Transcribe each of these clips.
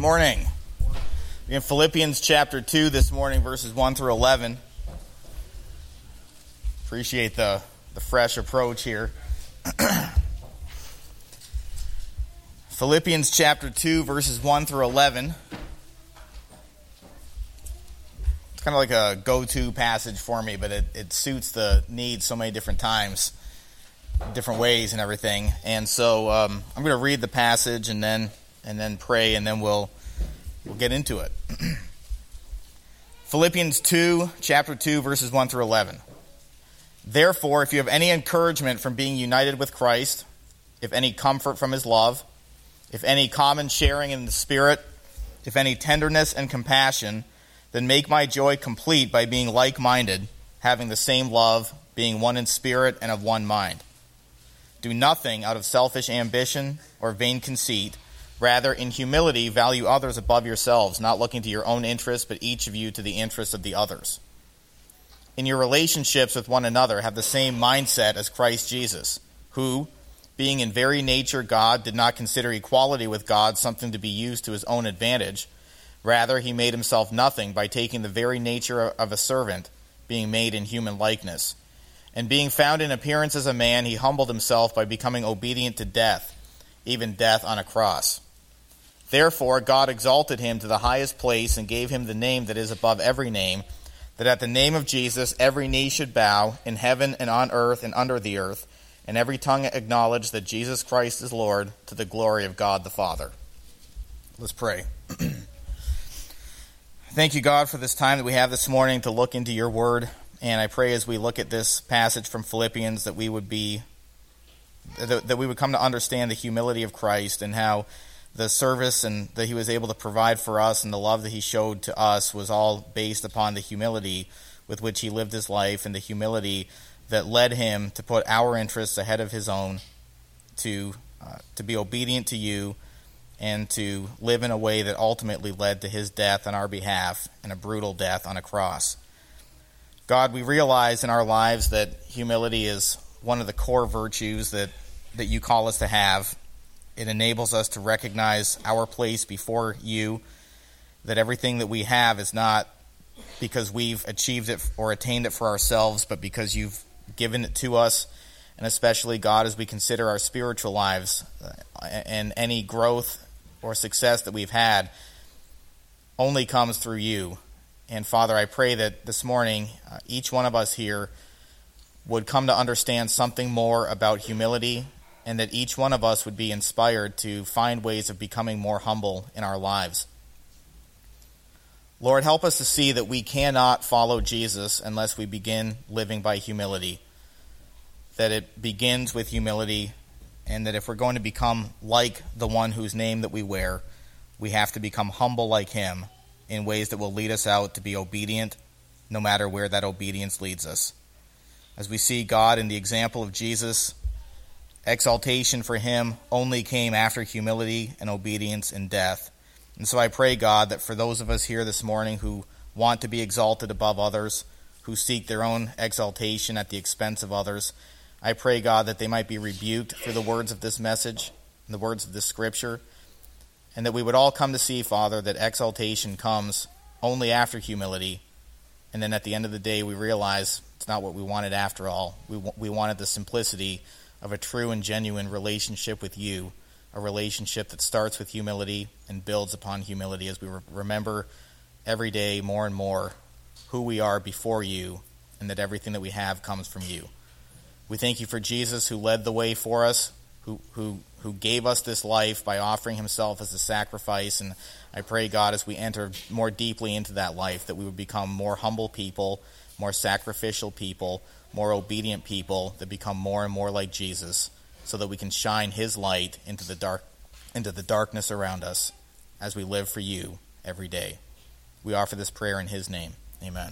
morning. We're in Philippians chapter 2 this morning, verses 1 through 11. Appreciate the fresh approach here. Philippians chapter 2, verses 1 through 11. It's kind of like a go-to passage for me, but it suits the needs so many different times, different ways and everything. And so I'm going to read the passage and then pray, and then we'll get into it. Philippians 2, chapter 2, verses 1 through 11. Therefore, if you have any encouragement from being united with Christ, if any comfort from his love, if any common sharing in the Spirit, if any tenderness and compassion, then make my joy complete by being like-minded, having the same love, being one in spirit and of one mind. Do nothing out of selfish ambition or vain conceit. Rather, in humility, value others above yourselves, not looking to your own interests, but each of you to the interests of the others. In your relationships with one another, have the same mindset as Christ Jesus, who, being in very nature God, did not consider equality with God something to be used to his own advantage. Rather, he made himself nothing by taking the very nature of a servant, being made in human likeness. And being found in appearance as a man, he humbled himself by becoming obedient to death, even death on a cross. Therefore, God exalted him to the highest place and gave him the name that is above every name, that at the name of Jesus every knee should bow, in heaven and on earth and under the earth, and every tongue acknowledge that Jesus Christ is Lord, to the glory of God the Father. Let's pray. Thank you, God, for this time that we have this morning to look into your word. And I pray as we look at this passage from Philippians that we would come to understand the humility of Christ and how the service and that he was able to provide for us and the love that he showed to us was all based upon the humility with which he lived his life and the humility that led him to put our interests ahead of his own, to be obedient to you, and to live in a way that ultimately led to his death on our behalf and a brutal death on a cross. God, we realize in our lives that humility is one of the core virtues that you call us to have. It enables us to recognize our place before you, that everything that we have is not because we've achieved it or attained it for ourselves, but because you've given it to us. And especially, God, as we consider our spiritual lives and any growth or success that we've had only comes through you. And Father, I pray that this morning each one of us here would come to understand something more about humility, and that each one of us would be inspired to find ways of becoming more humble in our lives. Lord, help us to see that we cannot follow Jesus unless we begin living by humility, that it begins with humility, and that if we're going to become like the one whose name that we wear, we have to become humble like him in ways that will lead us out to be obedient, no matter where that obedience leads us. As we see God in the example of Jesus, exaltation for him only came after humility and obedience and death. And so I pray, God, that for those of us here this morning who want to be exalted above others, who seek their own exaltation at the expense of others, I pray, God, that they might be rebuked through the words of this message and the words of this scripture, and that we would all come to see, Father, that exaltation comes only after humility, and then at the end of the day we realize it's not what we wanted after all. We wanted the simplicity of a true and genuine relationship with you, a relationship that starts with humility and builds upon humility as we remember every day more and more who we are before you, and that everything that we have comes from you. We thank you for Jesus, who led the way for us, who gave us this life by offering himself as a sacrifice. And I pray, God, as we enter more deeply into that life, that we would become more humble people, more sacrificial people, more obedient people that become more and more like Jesus, so that we can shine his light into the darkness around us as we live for you every day. We offer this prayer in his name. Amen.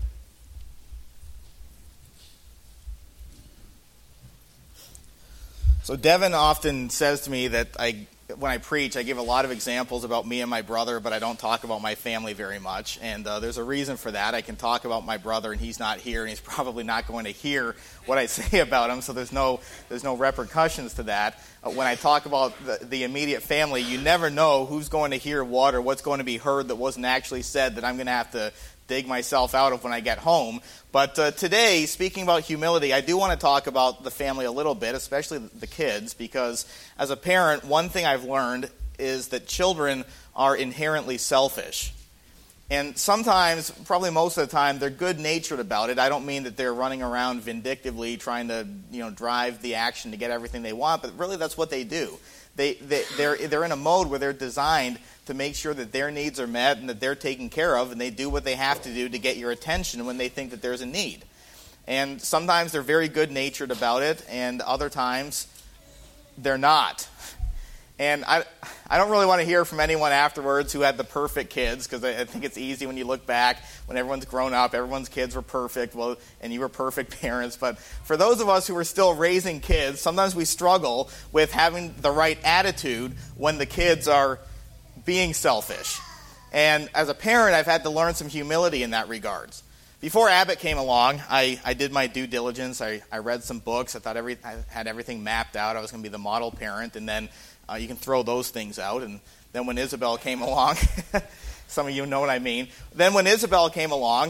So Devin often says to me that when I preach, I give a lot of examples about me and my brother, but I don't talk about my family very much. And there's a reason for that. I can talk about my brother, and he's not here, and he's probably not going to hear what I say about him, so there's no repercussions to that. when I talk about the immediate family, you never know who's going to hear what or what's going to be heard that wasn't actually said that I'm going to have to dig myself out of when I get home. But today, speaking about humility, I do want to talk about the family a little bit, especially the kids, because as a parent, one thing I've learned is that children are inherently selfish. And sometimes, probably most of the time, they're good-natured about it. I don't mean that they're running around vindictively trying to, drive the action to get everything they want, but really that's what they do. They're in a mode where they're designed to make sure that their needs are met and that they're taken care of, and they do what they have to do to get your attention when they think that there's a need. And sometimes they're very good-natured about it, and other times they're not. And I don't really want to hear from anyone afterwards who had the perfect kids, because I think it's easy when you look back, when everyone's grown up, everyone's kids were perfect, and you were perfect parents. But for those of us who are still raising kids, sometimes we struggle with having the right attitude when the kids are being selfish. And as a parent, I've had to learn some humility in that regards. Before Abbott came along, I did my due diligence. I read some books. I thought I had everything mapped out. I was going to be the model parent, and then you can throw those things out. And then when Isabel came along, some of you know what I mean. Then when Isabel came along,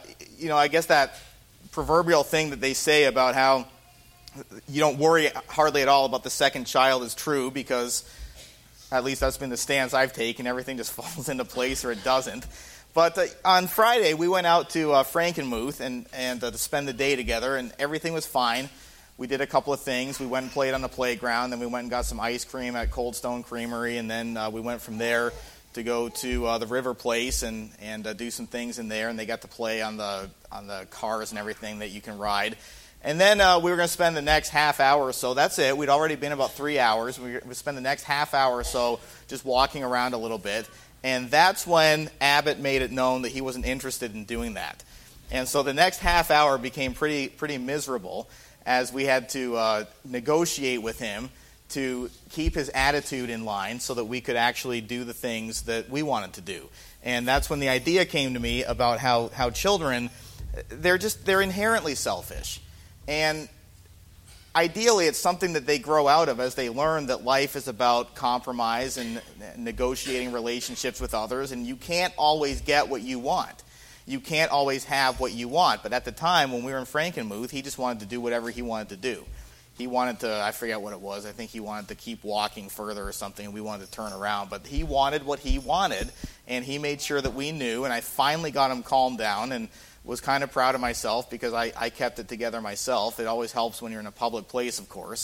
I guess that proverbial thing that they say about how you don't worry hardly at all about the second child is true, because at least that's been the stance I've taken. Everything just falls into place or it doesn't. But on Friday, we went out to Frankenmuth and to spend the day together, and everything was fine. We did a couple of things. We went and played on the playground, then we went and got some ice cream at Cold Stone Creamery, and then we went from there to go to the River Place and do some things in there, and they got to play on the cars and everything that you can ride. And then we were going to spend the next half hour or so. That's it. We'd already been about 3 hours. We would spend the next half hour or so just walking around a little bit. And that's when Abbott made it known that he wasn't interested in doing that. And so the next half hour became pretty miserable, as we had to negotiate with him to keep his attitude in line so that we could actually do the things that we wanted to do. And that's when the idea came to me about how children, they're inherently selfish. And ideally, it's something that they grow out of as they learn that life is about compromise and negotiating relationships with others, and you can't always get what you want. You can't always have what you want. But at the time, when we were in Frankenmuth, he just wanted to do whatever he wanted to do. He wanted to, I forget what it was, I think he wanted to keep walking further or something, and we wanted to turn around. But he wanted what he wanted, and he made sure that we knew, and I finally got him calmed down, and was kind of proud of myself because I kept it together myself. It always helps when you're in a public place, of course.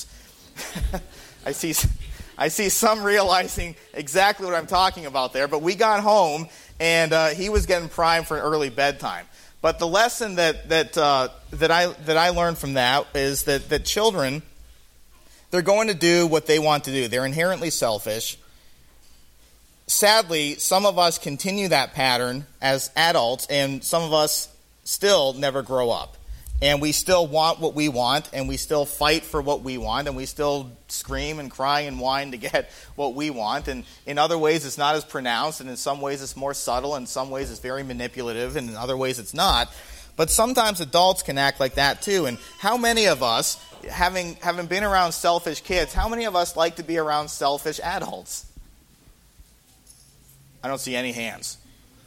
I see some realizing exactly what I'm talking about there. But we got home, and he was getting primed for an early bedtime. But the lesson that I learned from that is that children, they're going to do what they want to do. They're inherently selfish. Sadly, some of us continue that pattern as adults, and some of us still never grow up. And we still want what we want, and we still fight for what we want, and we still scream and cry and whine to get what we want. And in other ways, it's not as pronounced, and in some ways it's more subtle, and in some ways it's very manipulative, and in other ways it's not. But sometimes adults can act like that too. And how many of us, having been around selfish kids, how many of us like to be around selfish adults? I don't see any hands.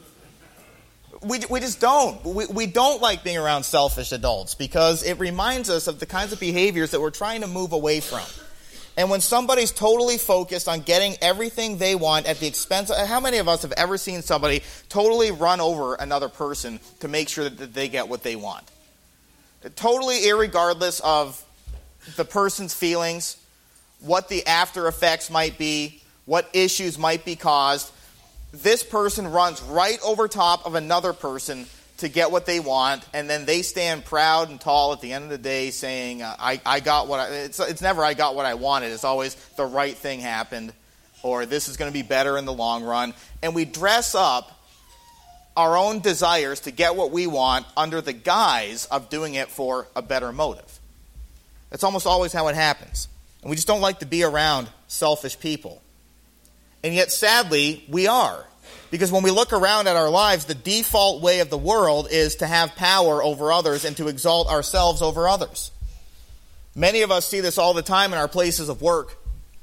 We just don't. We don't like being around selfish adults because it reminds us of the kinds of behaviors that we're trying to move away from. And when somebody's totally focused on getting everything they want at the expense of... How many of us have ever seen somebody totally run over another person to make sure that they get what they want? Totally irregardless of the person's feelings, what the after effects might be, what issues might be caused. This person runs right over top of another person to get what they want, and then they stand proud and tall at the end of the day saying, I got what it's never I got what I wanted. It's always the right thing happened, or this is going to be better in the long run. And we dress up our own desires to get what we want under the guise of doing it for a better motive. That's almost always how it happens. And we just don't like to be around selfish people. And yet, sadly, we are. Because when we look around at our lives, the default way of the world is to have power over others and to exalt ourselves over others. Many of us see this all the time in our places of work.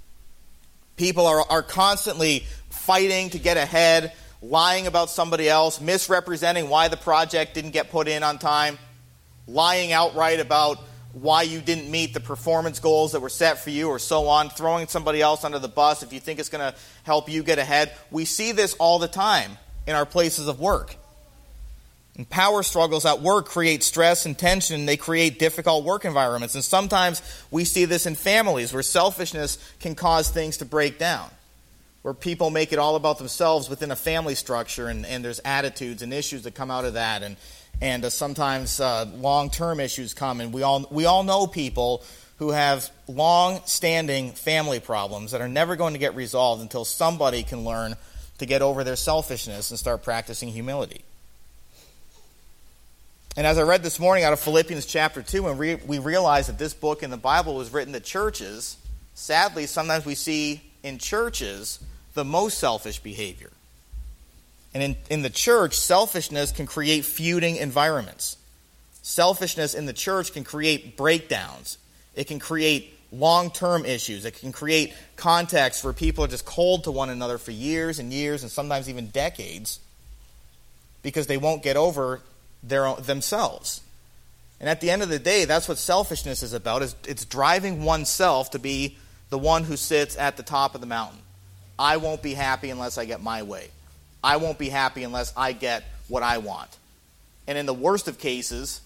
People are constantly fighting to get ahead, lying about somebody else, misrepresenting why the project didn't get put in on time, lying outright about why you didn't meet the performance goals that were set for you or so on, throwing somebody else under the bus if you think it's going to help you get ahead. We see this all the time in our places of work. And power struggles at work create stress and tension. They create difficult work environments. And sometimes we see this in families where selfishness can cause things to break down, where people make it all about themselves within a family structure, and there's attitudes and issues that come out of that. And sometimes long-term issues come. And we all know people who have long-standing family problems that are never going to get resolved until somebody can learn to get over their selfishness and start practicing humility. And as I read this morning out of Philippians chapter 2, and we realize that this book in the Bible was written to churches, sadly, sometimes we see in churches the most selfish behavior. And in the church, selfishness can create feuding environments. Selfishness in the church can create breakdowns. It can create long-term issues. It can create contexts where people are just cold to one another for years and years and sometimes even decades because they won't get over themselves. And at the end of the day, that's what selfishness is about. It's driving oneself to be the one who sits at the top of the mountain. I won't be happy unless I get my way. I won't be happy unless I get what I want. And in the worst of cases,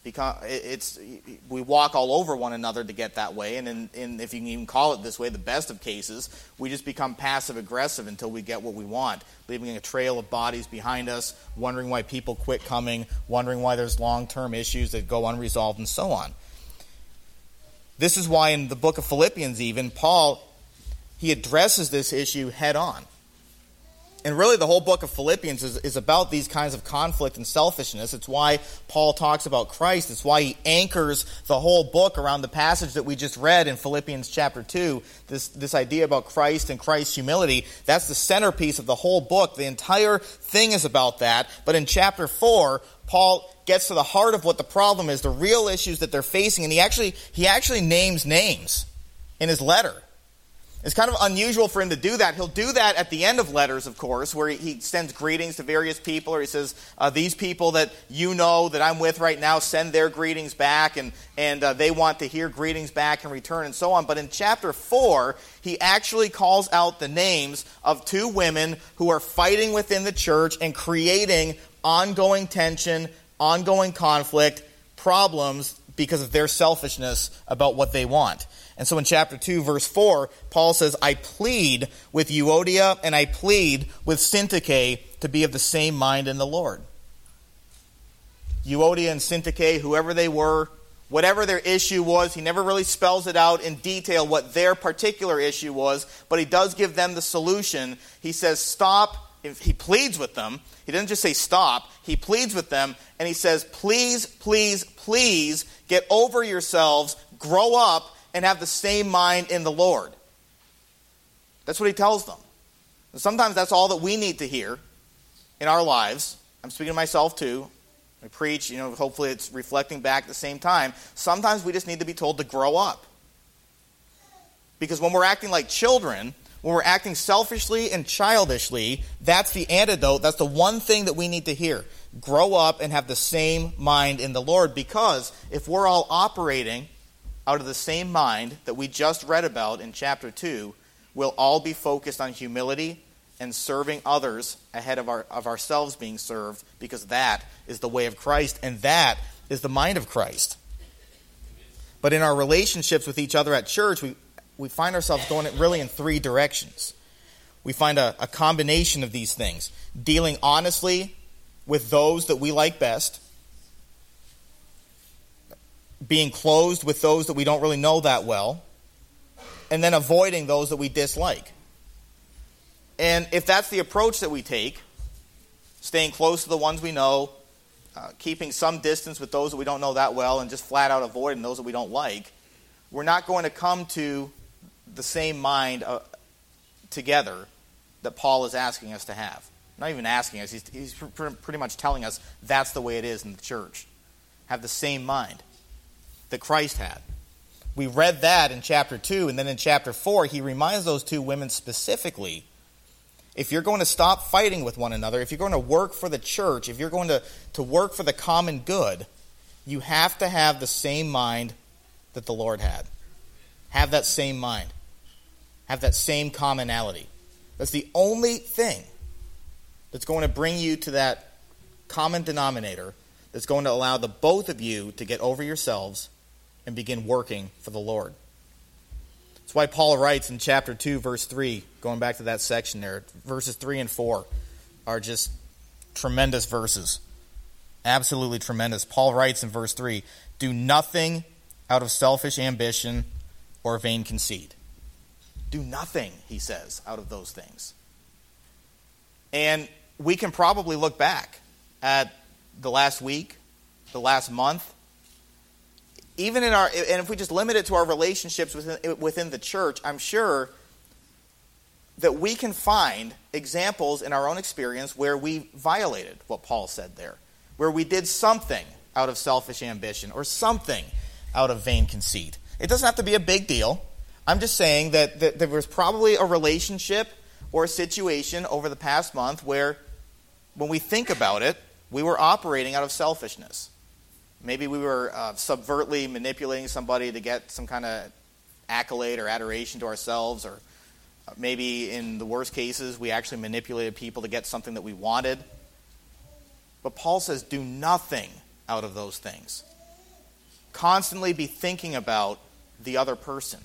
we walk all over one another to get that way. And if you can even call it this way, the best of cases, we just become passive-aggressive until we get what we want, leaving a trail of bodies behind us, wondering why people quit coming, wondering why there's long-term issues that go unresolved, and so on. This is why in the book of Philippians even, Paul, he addresses this issue head-on. And really the whole book of Philippians is about these kinds of conflict and selfishness. It's why Paul talks about Christ. It's why he anchors the whole book around the passage that we just read in Philippians chapter 2, this idea about Christ and Christ's humility. That's the centerpiece of the whole book. The entire thing is about that. But in chapter 4, Paul gets to the heart of what the problem is, the real issues that they're facing, and he actually names names in his letter. It's kind of unusual for him to do that. He'll do that at the end of letters, of course, where he sends greetings to various people, or he says, these people that you know that I'm with right now, send their greetings back, and they want to hear greetings back in return, and so on. But in chapter 4, he actually calls out the names of two women who are fighting within the church and creating ongoing tension, ongoing conflict, problems because of their selfishness about what they want. And so in chapter 2, verse 4, Paul says, I plead with Euodia and I plead with Syntyche to be of the same mind in the Lord. Euodia and Syntyche, whoever they were, whatever their issue was, he never really spells it out in detail what their particular issue was, but he does give them the solution. He says, stop. He pleads with them. He doesn't just say stop. He pleads with them, and he says, please, please, please get over yourselves, grow up, and have the same mind in the Lord. That's what he tells them. And sometimes that's all that we need to hear in our lives. I'm speaking to myself too. I preach, hopefully it's reflecting back at the same time. Sometimes we just need to be told to grow up. Because when we're acting like children, when we're acting selfishly and childishly, that's the antidote. That's the one thing that we need to hear. Grow up and have the same mind in the Lord. Because if we're all operating out of the same mind that we just read about in chapter 2, we'll all be focused on humility and serving others ahead of ourselves being served, because that is the way of Christ, and that is the mind of Christ. But in our relationships with each other at church, we find ourselves going really in three directions. We find a combination of these things. Dealing honestly with those that we like best, being closed with those that we don't really know that well, and then avoiding those that we dislike. And if that's the approach that we take, staying close to the ones we know, keeping some distance with those that we don't know that well, and just flat out avoiding those that we don't like, we're not going to come to the same mind together that Paul is asking us to have. Not even asking us, he's pretty much telling us that's the way it is in the church. Have the same mind that Christ had. We read that in chapter 2, and then in chapter 4, he reminds those two women specifically, if you're going to stop fighting with one another, if you're going to work for the church, if you're going to work for the common good, you have to have the same mind that the Lord had. Have that same mind. Have that same commonality. That's the only thing that's going to bring you to that common denominator that's going to allow the both of you to get over yourselves and begin working for the Lord. That's why Paul writes in chapter 2, verse 3, going back to that section there, verses 3 and 4 are just tremendous verses. Absolutely tremendous. Paul writes in verse 3, do nothing out of selfish ambition or vain conceit. Do nothing, he says, out of those things. And we can probably look back at the last week, the last month, even in our, and if we just limit it to our relationships within the church, I'm sure that we can find examples in our own experience where we violated what Paul said there, where we did something out of selfish ambition or something out of vain conceit. It doesn't have to be a big deal. I'm just saying that there was probably a relationship or a situation over the past month where, when we think about it, we were operating out of selfishness. Maybe we were subvertly manipulating somebody to get some kind of accolade or adoration to ourselves, or maybe in the worst cases, we actually manipulated people to get something that we wanted. But Paul says, do nothing out of those things. Constantly be thinking about the other person.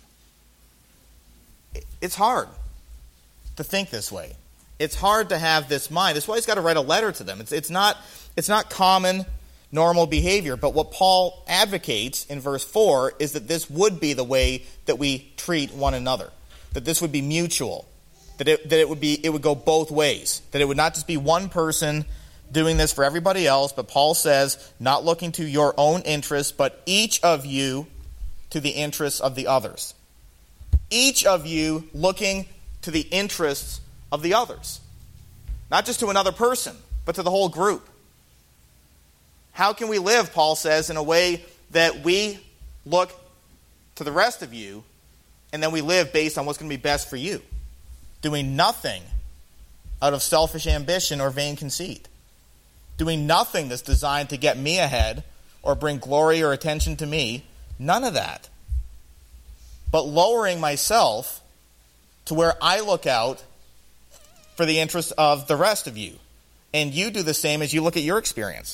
It's hard to think this way. It's hard to have this mind. That's why he's got to write a letter to them. It's not common, normal behavior. But what Paul advocates in verse 4 is that this would be the way that we treat one another. That this would be mutual. That it would go both ways. That it would not just be one person doing this for everybody else, but Paul says, not looking to your own interests, but each of you to the interests of the others. Each of you looking to the interests of the others. Not just to another person, but to the whole group. How can we live, Paul says, in a way that we look to the rest of you, and then we live based on what's going to be best for you? Doing nothing out of selfish ambition or vain conceit. Doing nothing that's designed to get me ahead or bring glory or attention to me. None of that. But lowering myself to where I look out for the interests of the rest of you. And you do the same as you look at your experience.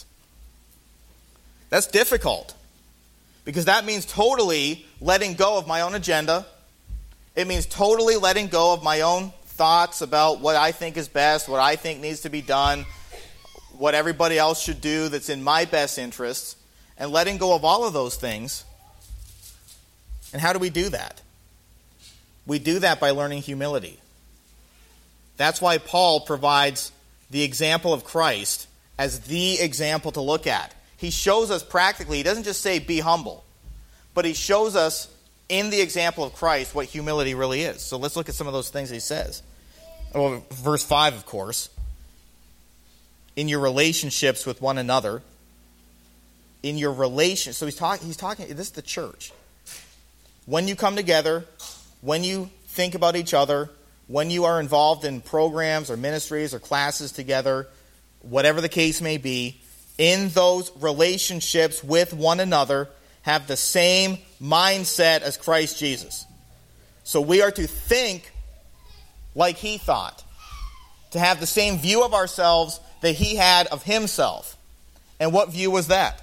That's difficult. Because that means totally letting go of my own agenda. It means totally letting go of my own thoughts about what I think is best, what I think needs to be done, what everybody else should do that's in my best interests, and letting go of all of those things. And how do we do that? We do that by learning humility. That's why Paul provides the example of Christ as the example to look at. He shows us practically, he doesn't just say be humble, but he shows us in the example of Christ what humility really is. So let's look at some of those things he says. Well, verse 5, of course. In your relationships with one another. In your relations. So he's talking, this is the church. When you come together, when you think about each other, when you are involved in programs or ministries or classes together, whatever the case may be, in those relationships with one another, have the same mindset as Christ Jesus. So we are to think like he thought. To have the same view of ourselves that he had of himself. And what view was that?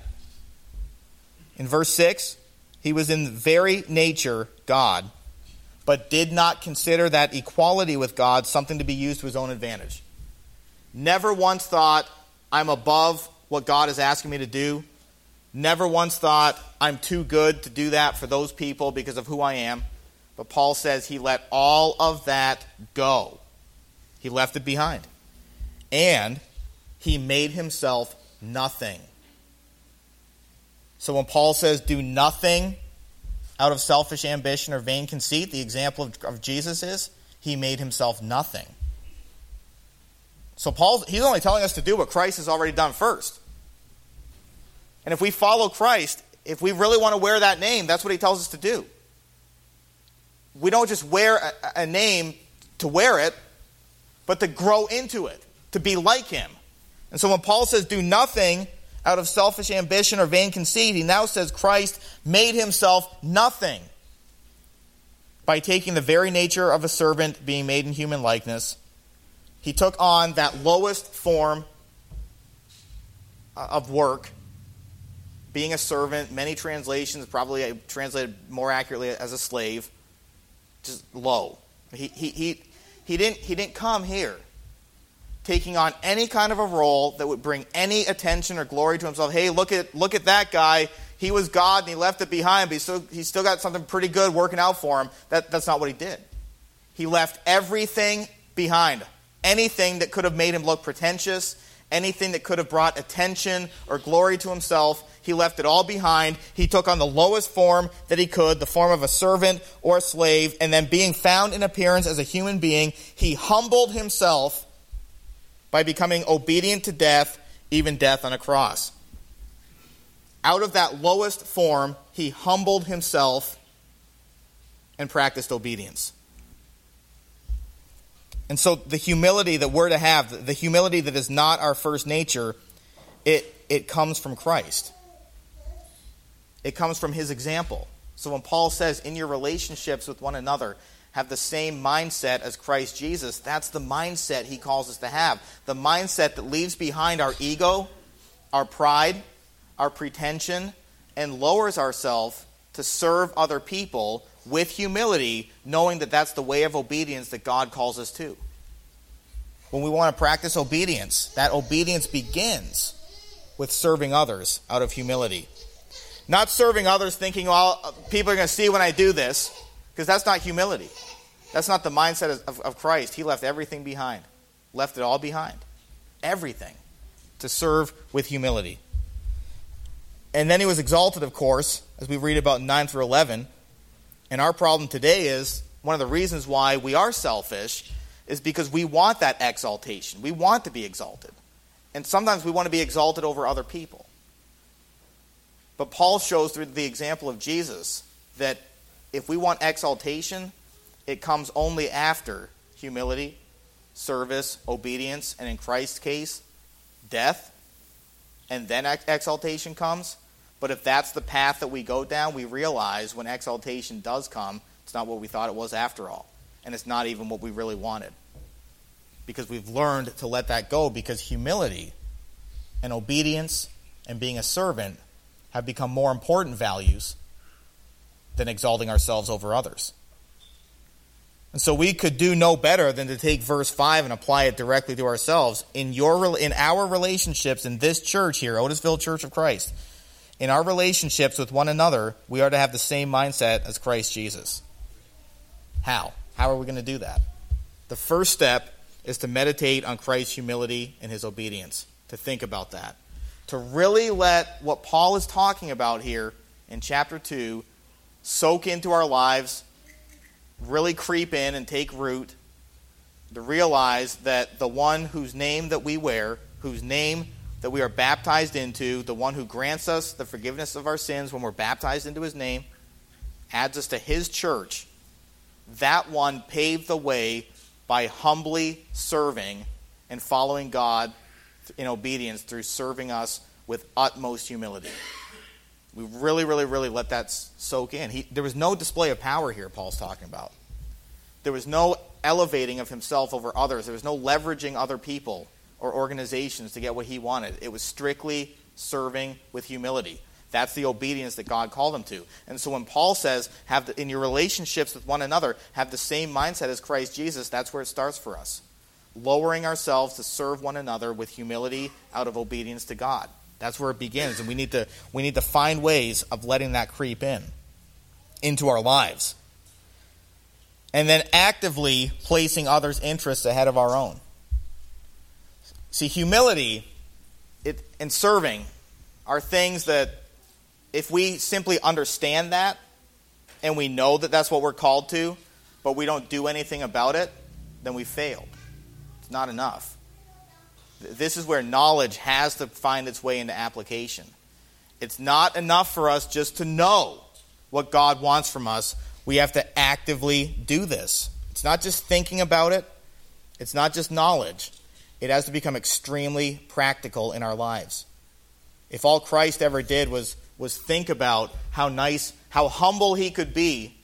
In verse 6, he was in very nature God, but did not consider that equality with God something to be used to his own advantage. Never once thought, I'm above what God is asking me to do. Never once thought, I'm too good to do that for those people because of who I am. But Paul says he let all of that go. He left it behind. And he made himself nothing. So when Paul says do nothing out of selfish ambition or vain conceit, the example of Jesus is he made himself nothing. So he's only telling us to do what Christ has already done first. And if we follow Christ, if we really want to wear that name, that's what he tells us to do. we don't just wear a name to wear it, but to grow into it, to be like him. And so when Paul says do nothing out of selfish ambition or vain conceit, he now says Christ made himself nothing by taking the very nature of a servant, being made in human likeness. He took on that lowest form of work, being a servant. Many translations probably translated more accurately as a slave. Just low. He didn't come here taking on any kind of a role that would bring any attention or glory to himself. Hey, look at that guy. He was God and he left it behind, but he's still got something pretty good working out for him. That's not what he did. He left everything behind. Anything that could have made him look pretentious, anything that could have brought attention or glory to himself, he left it all behind. He took on the lowest form that he could, the form of a servant or a slave, and then being found in appearance as a human being, he humbled himself by becoming obedient to death, even death on a cross. Out of that lowest form, he humbled himself and practiced obedience. And so the humility that we're to have, the humility that is not our first nature, it comes from Christ. It comes from his example. So when Paul says, in your relationships with one another, have the same mindset as Christ Jesus, that's the mindset he calls us to have. The mindset that leaves behind our ego, our pride, our pretension, and lowers ourselves to serve other people with humility, knowing that that's the way of obedience that God calls us to. When we want to practice obedience, that obedience begins with serving others out of humility. Not serving others thinking, well, people are going to see when I do this, because that's not humility. That's not the mindset of Christ. He left everything behind. Left it all behind. Everything. To serve with humility. And then he was exalted, of course, as we read about 9 through 11. And our problem today is, one of the reasons why we are selfish is because we want that exaltation. We want to be exalted. And sometimes we want to be exalted over other people. But Paul shows through the example of Jesus that if we want exaltation, it comes only after humility, service, obedience, and in Christ's case, death. And then exaltation comes. But if that's the path that we go down, we realize when exaltation does come, it's not what we thought it was after all. And it's not even what we really wanted. Because we've learned to let that go, because humility and obedience and being a servant have become more important values than exalting ourselves over others. And so we could do no better than to take verse 5 and apply it directly to ourselves. In our relationships in this church here, Otisville Church of Christ, in our relationships with one another, we are to have the same mindset as Christ Jesus. How? How are we going to do that? The first step is to meditate on Christ's humility and his obedience, to think about that. To really let what Paul is talking about here in chapter 2 soak into our lives, really creep in and take root, to realize that the one whose name that we wear, whose name that we are baptized into, the one who grants us the forgiveness of our sins when we're baptized into his name, adds us to his church, that one paved the way by humbly serving and following God in obedience through serving us with utmost humility. We really, really, really let that soak in. There was no display of power here Paul's talking about. There was no elevating of himself over others. There was no leveraging other people or organizations to get what he wanted. It was strictly serving with humility. That's the obedience that God called him to. And so when Paul says, in your relationships with one another, have the same mindset as Christ Jesus, that's where it starts for us. Lowering ourselves to serve one another with humility out of obedience to God. That's where it begins, and we need to find ways of letting that creep into our lives. And then actively placing others' interests ahead of our own. See, humility and serving are things that if we simply understand that and we know that that's what we're called to, but we don't do anything about it, then we failed. It's not enough. This is where knowledge has to find its way into application. It's not enough for us just to know what God wants from us. We have to actively do this. It's not just thinking about it. It's not just knowledge. It has to become extremely practical in our lives. If all Christ ever did was think about how nice, how humble he could be,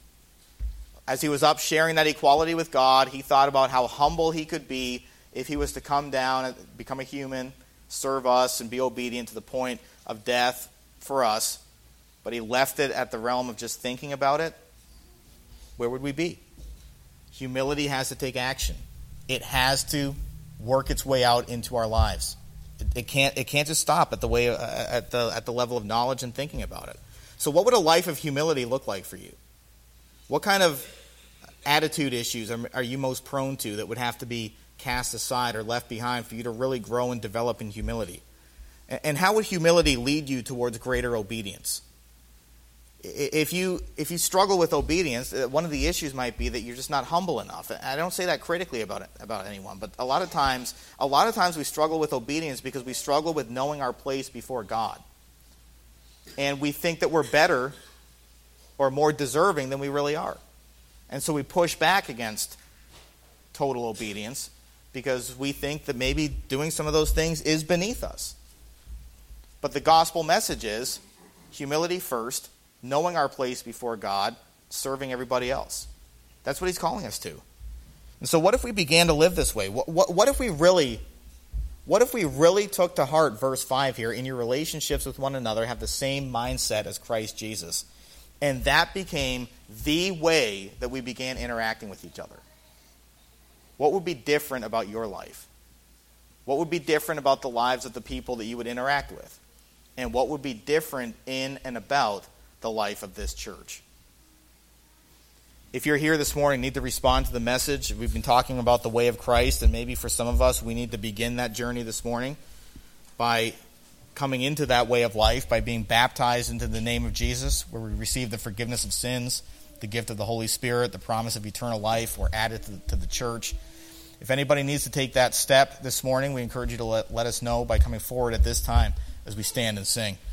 as he was up sharing that equality with God, he thought about how humble he could be if he was to come down and become a human, serve us, and be obedient to the point of death for us. But he left it at the realm of just thinking about it. Where would we be? Humility has to take action. It has to work its way out into our lives. It can't just stop at the level of knowledge and thinking about it. So what would a life of humility look like for you? What kind of attitude issues are you most prone to that would have to be cast aside or left behind for you to really grow and develop in humility? And how would humility lead you towards greater obedience? If you struggle with obedience, one of the issues might be that you're just not humble enough. I don't say that critically about anyone, but a lot of times we struggle with obedience because we struggle with knowing our place before God. And we think that we're better or more deserving than we really are. And so we push back against total obedience because we think that maybe doing some of those things is beneath us. But the gospel message is humility first, knowing our place before God, serving everybody else. That's what he's calling us to. And so what if we began to live this way? What if we really took to heart verse 5 here, in your relationships with one another, have the same mindset as Christ Jesus? And that became the way that we began interacting with each other. What would be different about your life? What would be different about the lives of the people that you would interact with? And what would be different in and about the life of this church? If you're here this morning, you need to respond to the message. We've been talking about the way of Christ, and maybe for some of us, we need to begin that journey this morning by coming into that way of life, by being baptized into the name of Jesus, where we receive the forgiveness of sins, the gift of the Holy Spirit, the promise of eternal life. We're added to the church. If anybody needs to take that step this morning, we encourage you to let us know by coming forward at this time as we stand and sing.